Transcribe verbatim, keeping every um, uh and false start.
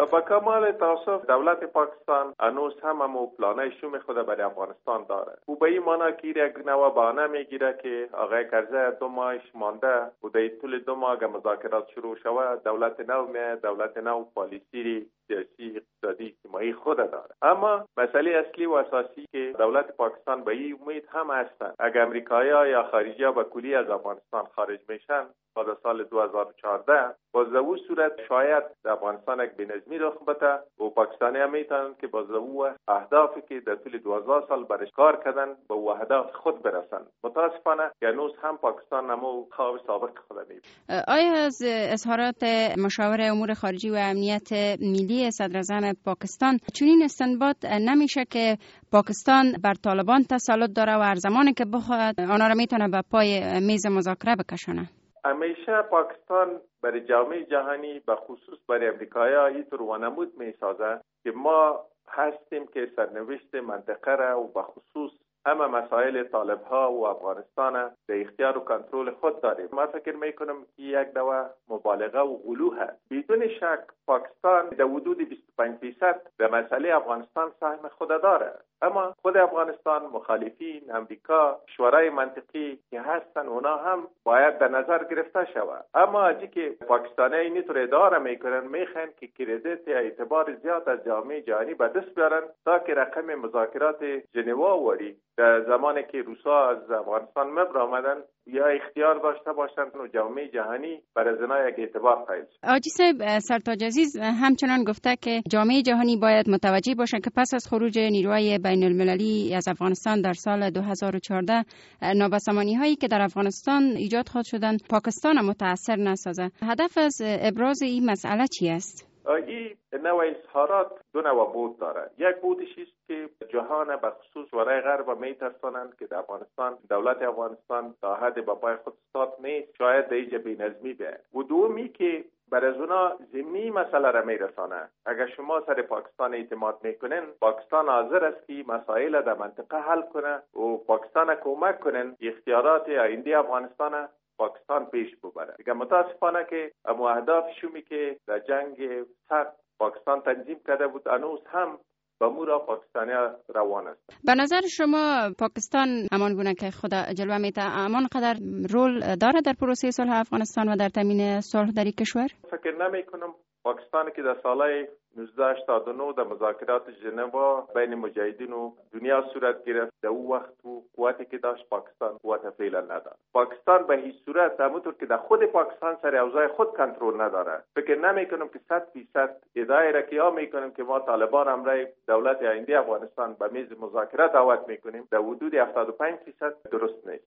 با کمال تاسف دولت پاکستان هنوز هم همو پلانای شوم خود برای افغانستان داره. او به این معنا که یک نوع بهانه میگیره که آقای کرزی دو ماهش مانده و در طول دو ماه اگه مذاکرات شروع شود دولت نو می دولت نو پالیسی سیاسی اقتصادی اجتماعی خود داره. اما مسئله اصلی و اساسی که دولت پاکستان به این امید هم هستند اگر امریکایی‌ها یا خارجی‌ها به کلی از افغانستان خارج میشن بعد سال دو هزار و چهارده باز در اون صورت شاید در افغانستان یک بینظمی رخ بده و پاکستانی هم میتونن که باز او اهدافی که در طول دوازده سال برش کار کردن به او اهداف خود برسن. متاسفانه که هنوز هم پاکستان نمو خواب سابق خود میبینه. آیا از اظهارات مشاور امور خارجی و امنیت ملی صدراعظم پاکستان چنین استنباط نمیشه که پاکستان بر طالبان تسلط داره و هر زمانی که بخواد آنها را میتونه به پای میز مذاکره بکشونه؟ همیشه پاکستان برای جامعه جهانی به خصوص برای امریکایی‌ها اینطور وانمود میسازه که ما هستیم که سرنوشت منطقه را و به خصوص همه مسائل طالب‌ها و افغانستان در اختیار و کنترل خود داریم. ما فکر میکنم که یک نوع مبالغه و غلو هست. بدون شک پاکستان در حدود بیست و پنج درصد به مسئله افغانستان سهم خود داره. اما خود افغانستان مخالفین امریکا شورای منطقی که هستن اونا هم باید در نظر گرفته شود. اما اگه که پاکستانی اینطور اداره میکنن میخوان که کردیت اعتبار زیاد از جامعه جهانی به دست بیارن تا که رقم مذاکرات ژنوا وری در زمانی که روسا از افغانستان مبر آمدن یا اختیار داشته باشند و جامعه جهانی برای زنا یک اعتبار قائل شد. آجی صاحب سرتاج عزیز همچنان گفته که جامعه جهانی باید متوجه باشند که پس از خروج نیروهای بین المللی از افغانستان در سال دو هزار و چهارده نابسامانی هایی که در افغانستان ایجاد خواهد شدن پاکستان متاثر نسازه. هدف از ابراز این مسئله چی است؟ این نوع اظهارات دو نوع بود داره. یک بودش است که جهان به خصوص شورای غرب میترسانند که در افغانستان دولت افغانستان تا حد به پای خود استاد نیست، شاید در اینجا بی‌نظمی بیاید. و دومی که برای از اونا ضمنی مسئله را میرسانه. اگر شما سر پاکستان اعتماد میکنین پاکستان حاضر است که مسائل در منطقه حل کنه و پاکستان کمک کنن اختیارات آینده افغانستان پاکستان پیش ببره. دیگه متاسفانه که اما اهداف شومی که در جنگ سرد پاکستان تنظیم کرده بود هنوز هم به مورا پاکستانی روان است. به نظر شما پاکستان همان گونه که خود جلوه میده همان قدر رول داره در پروسه صلح افغانستان و در تامین صلح در این کشور؟ فکر نمی کنم پاکستان که در سالهای نوزده هشتاد و نه در مذاکرات ژنوا بین مجاهدین و دنیا صورت گرفت، در او وقت و قوتی که داشت پاکستان قوت فعلا نداره. پاکستان به هیچ صورت همونطور که در خود پاکستان سر اوضاع خود کنترل نداره. فکر نمی کنم که صد درصد ادعای را که میکنیم که ما طالبان امرای دولت آینده افغانستان به میز مذاکره دعوت میکنیم در حدود هفتاد و پنج درصد درست نیست.